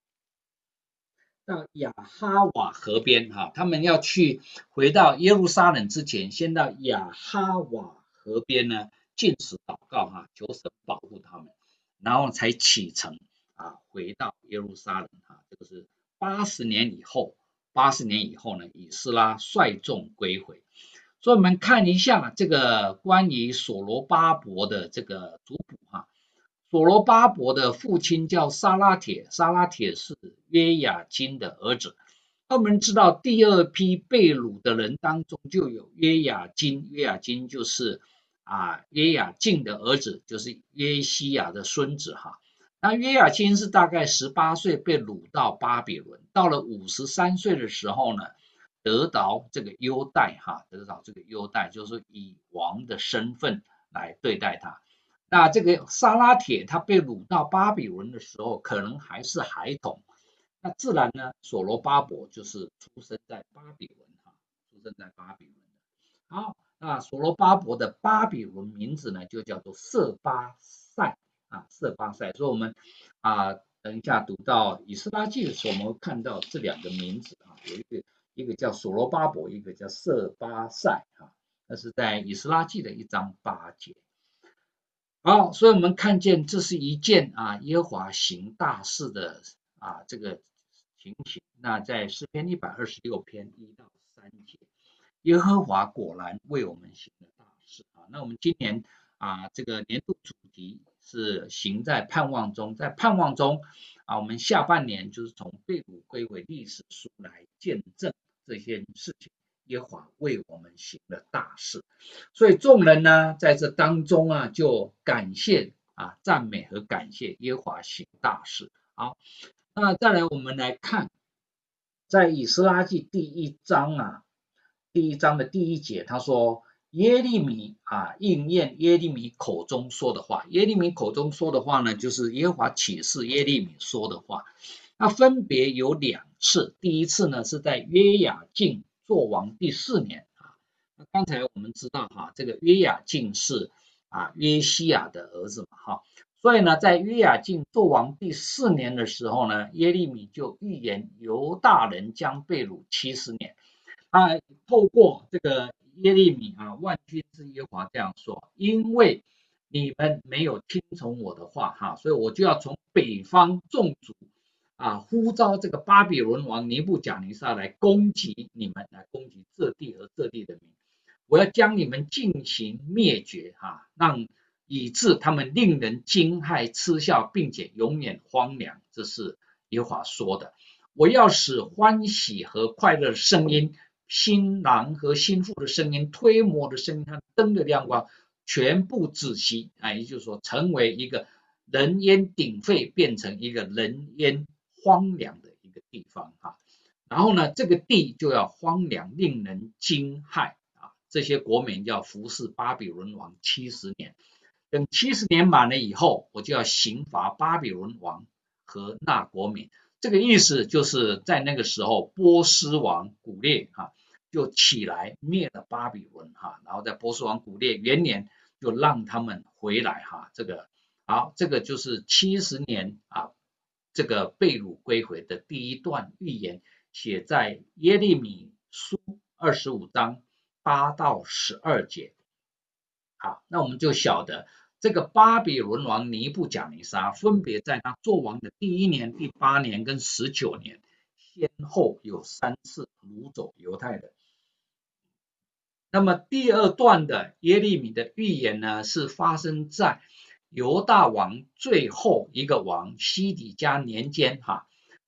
到亚哈瓦河边哈，他们要去回到耶路撒冷之前，先到亚哈瓦河边呢进食祷告哈，求神保护他们，然后才启程啊回到耶路撒冷哈，这个是八十年以后，八十年以后呢，以斯拉率众归回。所以我们看一下这个关于所罗巴伯的这个族谱哈。所罗巴伯的父亲叫撒拉铁，撒拉铁是约雅金的儿子。我们知道第二批被掳的人当中就有约雅金，约雅金就是啊约雅敬的儿子，就是约西亚的孙子哈。那约雅金是大概十八岁被掳到巴比伦，到了五十三岁的时候呢，得到这个优待哈，得到这个优待就是以王的身份来对待他。那这个撒拉铁他被掳到巴比伦的时候，可能还是孩童，那自然呢，所罗巴伯就是出生在巴比伦哈，出生在巴比伦的。好，那所罗巴伯的巴比伦名字呢，就叫做色巴塞啊，色巴塞。所以我们啊，等一下读到以斯拉记的时候，我们会看到这两个名字啊，有一个一个叫所罗巴伯，一个叫色巴塞啊，那是在以斯拉记的一章八节。好，所以我们看见这是一件啊耶和华行大事的啊这个情形。那在诗篇一百二十六篇一到三节，耶和华果然为我们行了大事啊。那我们今年啊这个年度主题是行在盼望中，在盼望中啊，我们下半年就是从被掳归回历史书来见证这件事情。耶和华为我们行了大事，所以众人呢在这当中啊就感谢啊赞美和感谢耶和华行大事。好，那再来我们来看在以斯拉记第一章啊第一章的第一节，他说耶利米啊应验耶利米口中说的话，耶利米口中说的话呢就是耶和华启示耶利米说的话，那分别有两次，第一次呢是在约雅敬做王第四年啊，那刚才我们知道哈，这个约雅敬是啊约西亚的儿子嘛哈，所以呢，在约雅敬做王第四年的时候呢，耶利米就预言犹大人将被掳七十年。啊，透过这个耶利米啊，万军之耶和华这样说：因为你们没有听从我的话哈，所以我就要从北方众族啊呼召这个巴比伦王尼布甲尼撒来攻击你们，来攻击这地和这地的民。我要将你们进行灭绝哈，让以致他们令人惊骇嗤笑，并且永远荒凉。这是耶和华说的。我要使欢喜和快乐的声音，新郎和新妇的声音，推磨的声音和灯的亮光全部止息啊，也就是说成为一个人烟鼎沸，变成一个人烟荒凉的一个地方啊。然后呢，这个地就要荒凉，令人惊骇啊。这些国民要服侍巴比伦王七十年，等七十年满了以后，我就要刑罚巴比伦王和那国民。这个意思就是在那个时候，波斯王古列啊就起来灭了巴比伦哈，然后在波斯王古列元年就让他们回来哈。这个好，这个就是七十年啊，这个被掳归回的第一段预言，写在耶利米书二十五章八到十二节。好，那我们就晓得这个巴比伦王尼布甲尼撒分别在他做王的第一年、第八年跟十九年，先后有三次掳走犹太人。那么第二段的耶利米的预言呢，是发生在犹大王最后一个王西底家年间哈。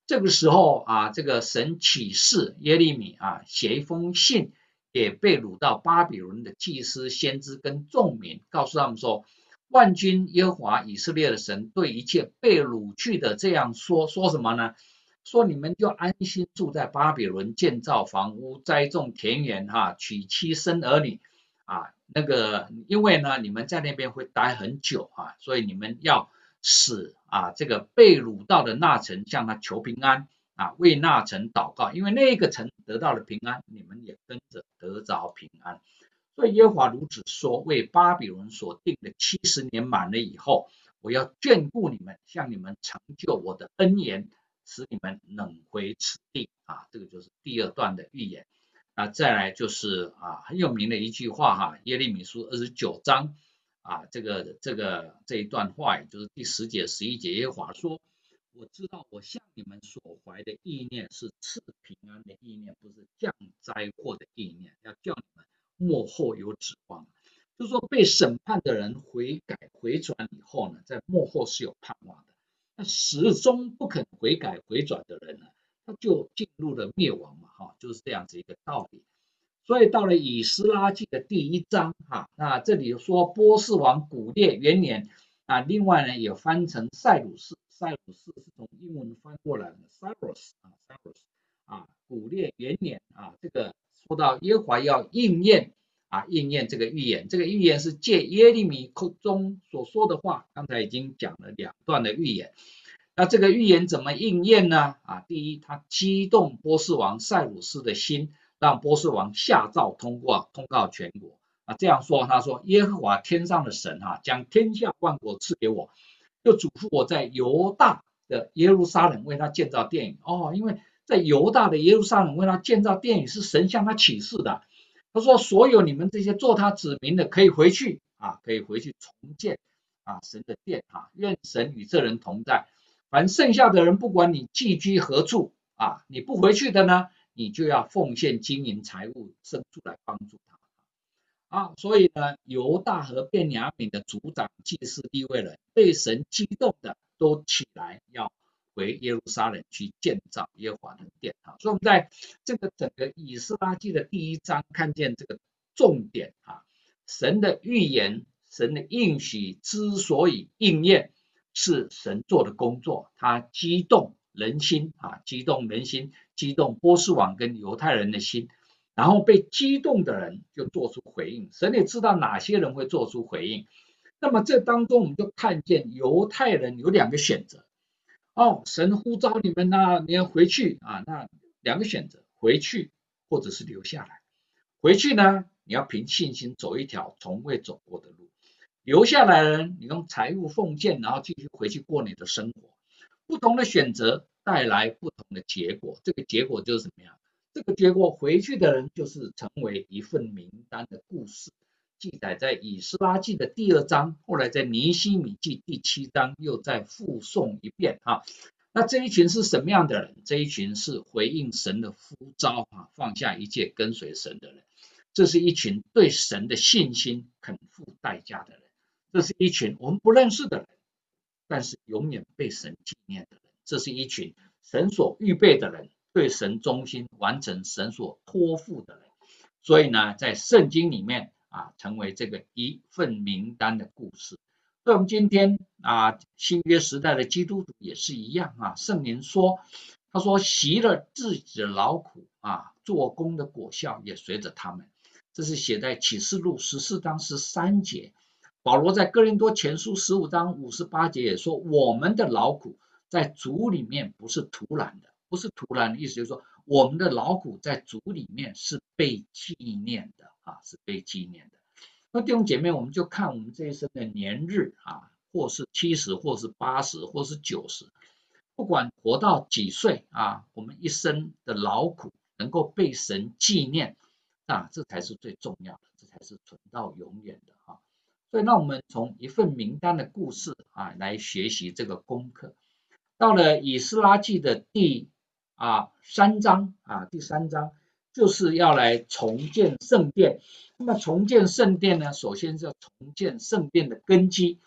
这个时候啊，这个神启示耶利米啊，写一封信给被掳到巴比伦的祭司、先知跟众民，告诉他们说，万军耶和华以色列的神对一切被掳去的这样说，说什么呢？说你们就安心住在巴比伦，建造房屋，栽种田园，哈，娶妻生儿女，啊，那个因为呢，你们在那边会待很久啊，所以你们要使啊这个被掳到的那城向他求平安啊，为那城祷告，因为那个城得到了平安，你们也跟着得着平安。所以耶和华如此说：为巴比伦所定的七十年满了以后，我要眷顾你们，向你们成就我的恩言，使你们能回此地啊。这个就是第二段的预言。啊，再来就是啊很有名的一句话哈，耶利米书二十九章啊，这个这个这一段话，也就是第十节、十一节，耶和华说：我知道我向你们所怀的意念是赐平安的意念，不是降灾祸的意念，要叫你们末后有指望。就是说，被审判的人悔改回转以后呢，在末后是有盼望的。那始终不肯悔改回转的人呢，他就进入了灭亡嘛，哈，就是这样子一个道理。所以到了以斯拉记的第一章，哈，那这里说波斯王古列元年啊，另外呢也翻成塞鲁士，塞鲁士是从英文翻过来的 Cyrus 啊 Cyrus 啊，古列元年啊，这个说到耶和华要应验啊，应验这个预言，这个预言是借耶利米口中所说的话，刚才已经讲了两段的预言。那这个预言怎么应验呢？啊，第一，他激动波斯王塞鲁士的心，让波斯王下诏通过，通告全国。啊，这样说，他说：耶和华天上的神哈、啊，将天下万国赐给我，又嘱咐我在犹大的耶路撒冷为他建造殿宇。哦，因为在犹大的耶路撒冷为他建造殿宇是神向他启示的。他说：所有你们这些做他子民的，可以回去啊，可以回去重建啊神的殿啊，愿神与这人同在。凡剩下的人，不管你寄居何处啊，你不回去的呢，你就要奉献金银财物牲畜来帮助他。啊，所以呢，犹大和便雅悯的族长、祭司、利未人被神激动的，都起来要回耶路撒冷去建造耶和华的殿啊。所以我们在这个整个以斯拉记的第一章看见这个重点啊，神的预言、神的应许之所以应验，是神做的工作，他激动人心啊，激动人心，激动波斯王跟犹太人的心。然后被激动的人就做出回应，神也知道哪些人会做出回应。那么这当中我们就看见犹太人有两个选择，哦，神呼召你们呐、啊，你要回去啊，那两个选择，回去或者是留下来。回去呢，你要凭信心走一条从未走过的路；留下来的人，你用财物奉献，然后继续回去过你的生活。不同的选择带来不同的结果，这个结果就是怎么样？这个结果回去的人就是成为一份名单的故事，记载在以斯拉记的第二章，后来在尼希米记第七章又再复诵一遍啊。那这一群是什么样的人？这一群是回应神的呼召啊，放下一切跟随神的人。这是一群对神的信心肯付代价的人。这是一群我们不认识的人，但是永远被神纪念的人。这是一群神所预备的人，对神忠心，完成神所托付的人。所以呢，在圣经里面啊，成为这个一份名单的故事。所以我们今天啊，新约时代的基督徒也是一样啊。圣灵说，他说习了自己的劳苦啊，做工的果效也随着他们。这是写在启示录十四章十三节。保罗在哥林多前书十五章五十八节也说，我们的劳苦在主里面不是徒然的，不是徒然的意思就是说，我们的劳苦在主里面是被纪念的啊，是被纪念的。那弟兄姐妹，我们就看我们这一生的年日啊，或是七十，或是八十，或是九十，不管活到几岁啊，我们一生的劳苦能够被神纪念啊，这才是最重要的，这才是存到永远的啊。所以让我们从一份名单的故事啊来学习这个功课。到了以斯拉记的第啊三章啊第三章就是要来重建圣殿。那么重建圣殿呢，首先是要重建圣殿的根基。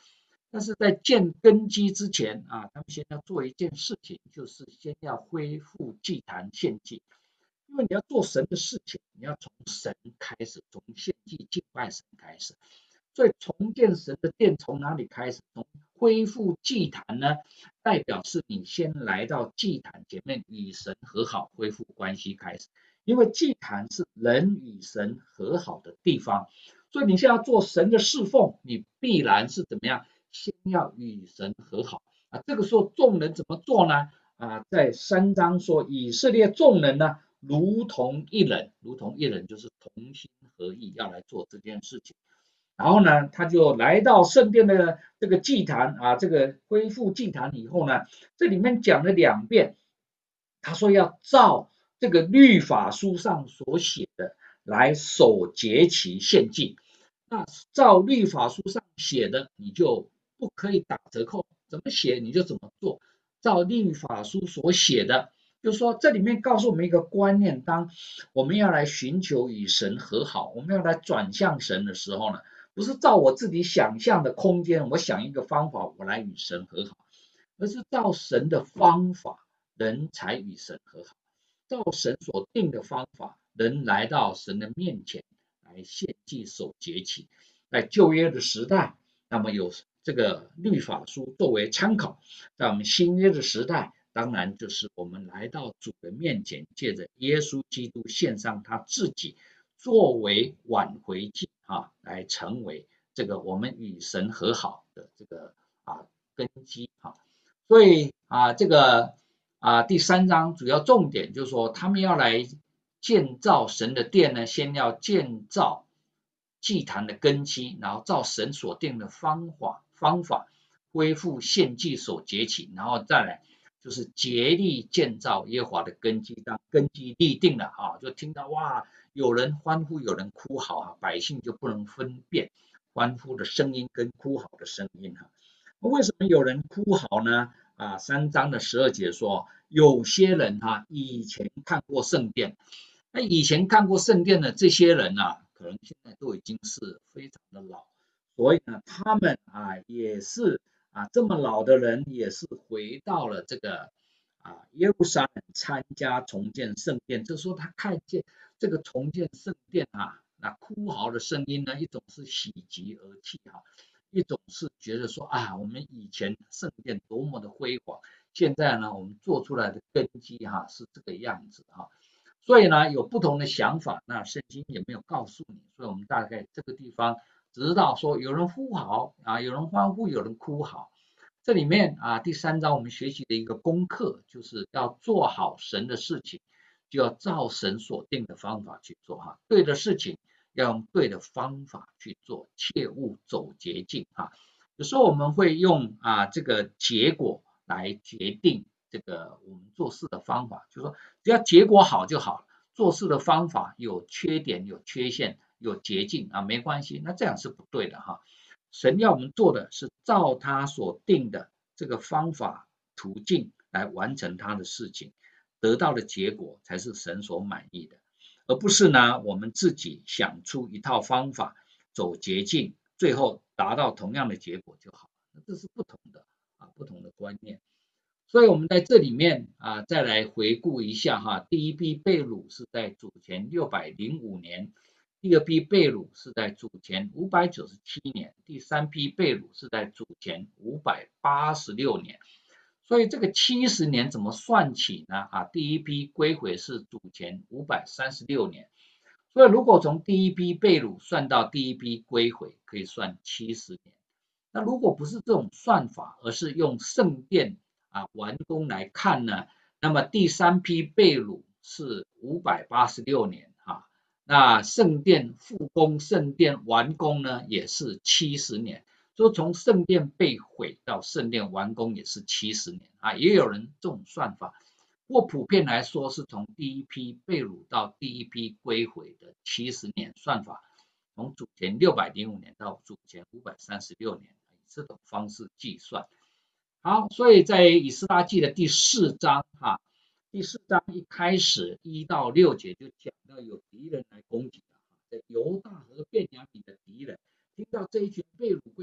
但是在建根基之前啊，他们先要做一件事情，就是先要恢复祭坛献祭。因为你要做神的事情，你要从神开始，从献祭敬拜神开始。所以重建神的殿从哪里开始？从恢复祭坛呢，代表是你先来到祭坛前面与神和好，恢复关系开始。因为祭坛是人与神和好的地方，所以你现在要做神的侍奉，你必然是怎么样？先要与神和好啊。这个时候众人怎么做呢？啊，在三章说以色列众人呢，如同一人，如同一人就是同心合意要来做这件事情。然后呢，他就来到圣殿的这个祭坛啊，这个恢复祭坛以后呢，这里面讲了两遍，他说要照这个律法书上所写的来守节期献祭。那照律法书上写的，你就不可以打折扣，怎么写你就怎么做。照律法书所写的，就是说这里面告诉我们一个观念：当我们要来寻求与神和好，我们要来转向神的时候呢，不是照我自己想象的空间，我想一个方法我来与神和好，而是照神的方法，人才与神和好。照神所定的方法，人来到神的面前来献祭守节期。在旧约的时代，那么有这个律法书作为参考；在我们新约的时代，当然就是我们来到主的面前，借着耶稣基督献上他自己，作为挽回祭啊，来成为这个我们与神和好的这个啊根基啊。所以啊，这个啊第三章主要重点就是说，他们要来建造神的殿呢，先要建造祭坛的根基，然后照神所定的方法方法恢复献祭守节期，然后再来就是竭力建造耶和华的根基。当根基立定了啊，就听到哇，有人欢呼，有人哭嚎啊，百姓就不能分辨欢呼的声音跟哭嚎的声音哈。为什么有人哭嚎呢？啊，三章的十二节说，有些人哈、啊、以前看过圣殿，那以前看过圣殿的这些人啊，可能现在都已经是非常的老，所以呢，他们啊也是啊这么老的人，也是回到了这个啊耶路撒冷参加重建圣殿。就说他看见这个重建圣殿啊，那哭嚎的声音呢，一种是喜极而泣哈、啊，一种是觉得说啊，我们以前圣殿多么的辉煌，现在呢，我们做出来的根基哈、啊、是这个样子哈、啊。所以呢，有不同的想法，那圣经也没有告诉你，所以我们大概这个地方知道说有人呼号啊，有人欢呼，有人哭嚎。这里面啊，第三章我们学习的一个功课，就是要做好神的事情，就要照神所定的方法去做哈。对的事情要用对的方法去做，切勿走捷径哈。有时候我们会用啊这个结果来决定这个我们做事的方法，就是说只要结果好就好了，做事的方法有缺点、有缺陷、有捷径啊，没关系，那这样是不对的哈。神要我们做的是照他所定的这个方法途径来完成他的事情，得到的结果才是神所满意的，而不是呢我们自己想出一套方法走捷径，最后达到同样的结果就好，这是不同的啊，不同的观念。所以我们在这里面啊，再来回顾一下哈，第一批被掳是在主前六百零五年，第二批被掳是在主前五百九十七年，第三批被掳是在主前五百八十六年。所以这个七十年怎么算起呢？啊，第一批归回是主前五百三十六年，所以如果从第一批被掳算到第一批归回，可以算七十年。那如果不是这种算法，而是用圣殿啊完工来看呢，那么第三批被掳是五百八十六年啊，那圣殿复工、圣殿完工呢也是七十年，所以从圣殿被毁到圣殿完工也是七十年啊，也有人这种算法，不过普遍来说是从第一批被掳到第一批归回的七十年算法，从主前六百零五年到主前五百三十六年，以这种方式计算。好，所以在以斯拉记的第四章哈、啊，第四章一开始一到六节就讲到有敌人来攻击了，在犹大和便雅悯的敌人听到这一群被掳归回在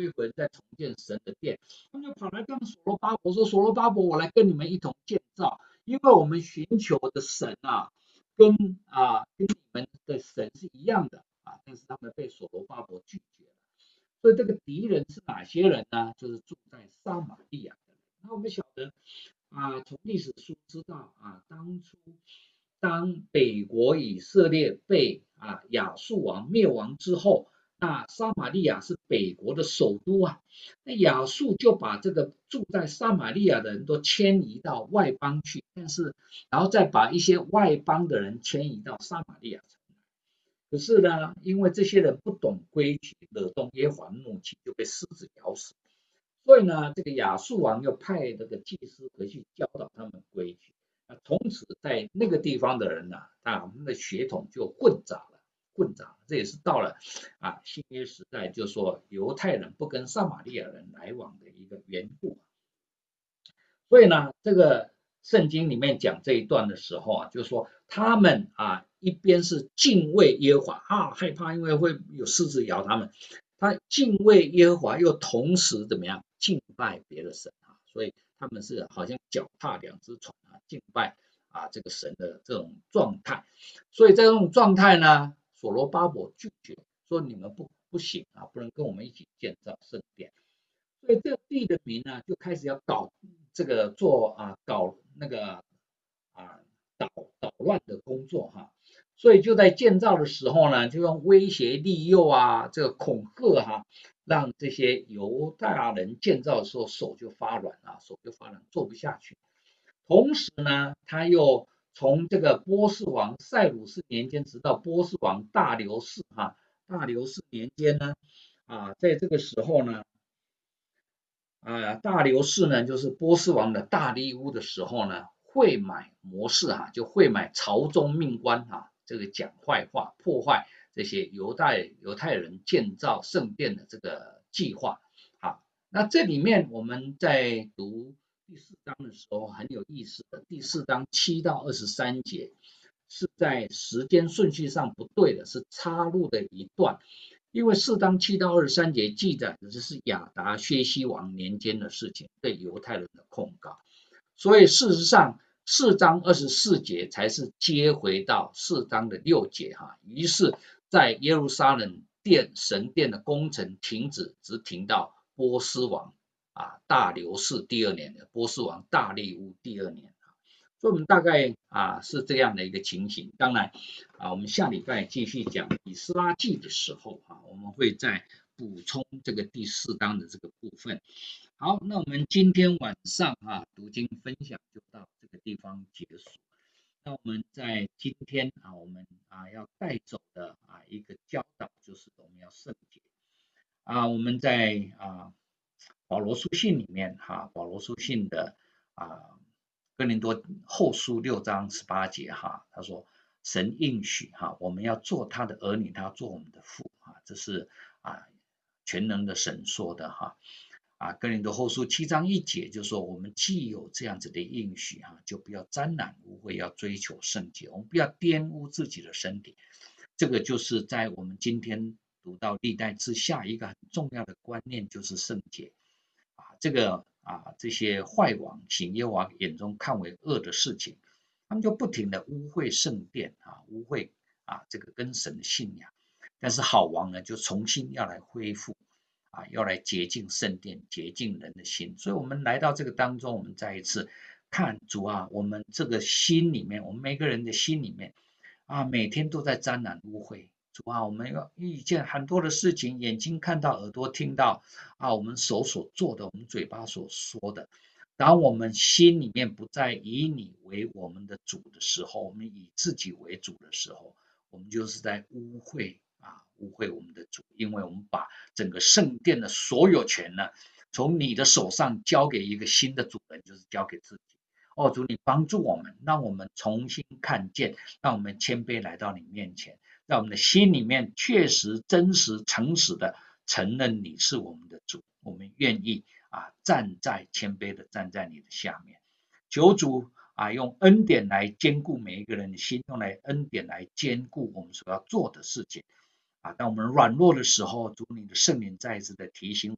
在重建神的殿，他们就跑来跟所罗巴伯说：所罗巴伯，我来跟你们一同建造，因为我们寻求的神啊，跟啊跟你们的神是一样的啊，但是他们被所罗巴伯拒绝了。所以这个敌人是哪些人呢？就是住在撒玛利亚的人。那我们晓得啊，从历史书知道啊，当初当北国以色列被啊亚述王灭亡之后，那撒玛利亚是北国的首都啊，那亚述就把这个住在撒玛利亚的人都迁移到外邦去，但是然后再把一些外邦的人迁移到撒玛利亚城。可是呢，因为这些人不懂规矩，惹动耶和华怒气，就被狮子咬死。所以呢，这个亚述王又派这个祭司回去教导他们规矩。那从此在那个地方的人呢、啊，他们的血统就混杂了，混杂了。这也是到了啊新约时代，就说犹太人不跟撒玛利亚人来往的一个缘故。所以呢，这个圣经里面讲这一段的时候啊，就是说他们啊一边是敬畏耶和华啊，害怕因为会有狮子咬他们，他敬畏耶和华，又同时怎么样敬拜别的神啊，所以他们是好像脚踏两只船啊，敬拜啊这个神的这种状态。所以在这种状态呢，所罗巴伯拒绝说你们不不行啊，不能跟我们一起建造圣殿。所以这个地的民呢，就开始要搞这个做啊搞那个啊捣捣乱的工作哈，所以就在建造的时候呢，就用威胁利诱啊，这个恐吓哈，让这些犹大人建造的时候手就发软啊，手就发软，做不下去。同时呢，他又从这个波斯王塞鲁士年间，直到波斯王大流士哈，大流士年间呢，啊，在这个时候呢。啊，大流士呢，就是波斯王的大利乌的时候呢，会买模式哈、啊，就会买朝中命官哈、啊，这个讲坏话，破坏这些犹太犹太人建造圣殿的这个计划。好，那这里面我们在读第四章的时候很有意思的，第四章七到二十三节是在时间顺序上不对的，是插入的一段。因为四章七到二十三节记载的这是亚达薛西王年间的事情，对犹太人的控告，所以事实上四章二十四节才是接回到四章的六节哈，于是，在耶路撒冷殿神殿的工程停止，只停到波斯王啊大流士第二年的波斯王大利乌第二年。所以我们大概啊是这样的一个情形。当然啊，我们下礼拜继续讲以斯拉记的时候啊，我们会再补充这个第四章的这个部分。好，那我们今天晚上啊读经分享就到这个地方结束。那我们在今天啊，我们啊要带走的啊一个教导就是我们要圣洁啊。我们在啊保罗书信里面哈，保罗书信的啊。哥林多后书六章十八节哈，他说神应许哈，我们要做他的儿女，他要做我们的父啊，这是啊全能的神说的哈啊。哥林多后书七章一节就说，我们既有这样子的应许哈，就不要沾染污秽，要追求圣洁，我们不要玷污自己的身体。这个就是在我们今天读到历代志下一个很重要的观念，就是圣洁啊，这个。啊，这些坏王行耶和华眼中看为恶的事情，他们就不停的污秽圣殿啊，污秽啊这个跟神的信仰。但是好王呢，就重新要来恢复啊，要来洁净圣殿，洁净人的心。所以，我们来到这个当中，我们再一次看主啊，我们这个心里面，我们每个人的心里面啊，每天都在沾染污秽。主啊，我们要遇见很多的事情，眼睛看到，耳朵听到啊，我们手所做的，我们嘴巴所说的，当我们心里面不再以你为我们的主的时候，我们以自己为主的时候，我们就是在污秽啊，污秽我们的主，因为我们把整个圣殿的所有权呢，从你的手上交给一个新的主人，就是交给自己。哦，主，你帮助我们，让我们重新看见，让我们谦卑来到你面前。在我们的心里面确实真实诚实的承认你是我们的主，我们愿意啊站在谦卑的站在你的下面，求主啊用恩典来兼顾每一个人的心，用来恩典来兼顾我们所要做的事情啊。当我们软弱的时候，主你的圣灵再一次的提醒我们，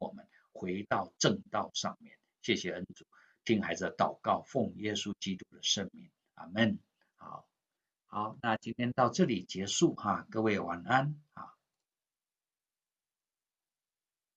回到正道上面。谢谢恩主，听孩子的祷告，奉耶稣基督的圣名，阿门。好，好，那今天到这里结束哈，各位晚安啊。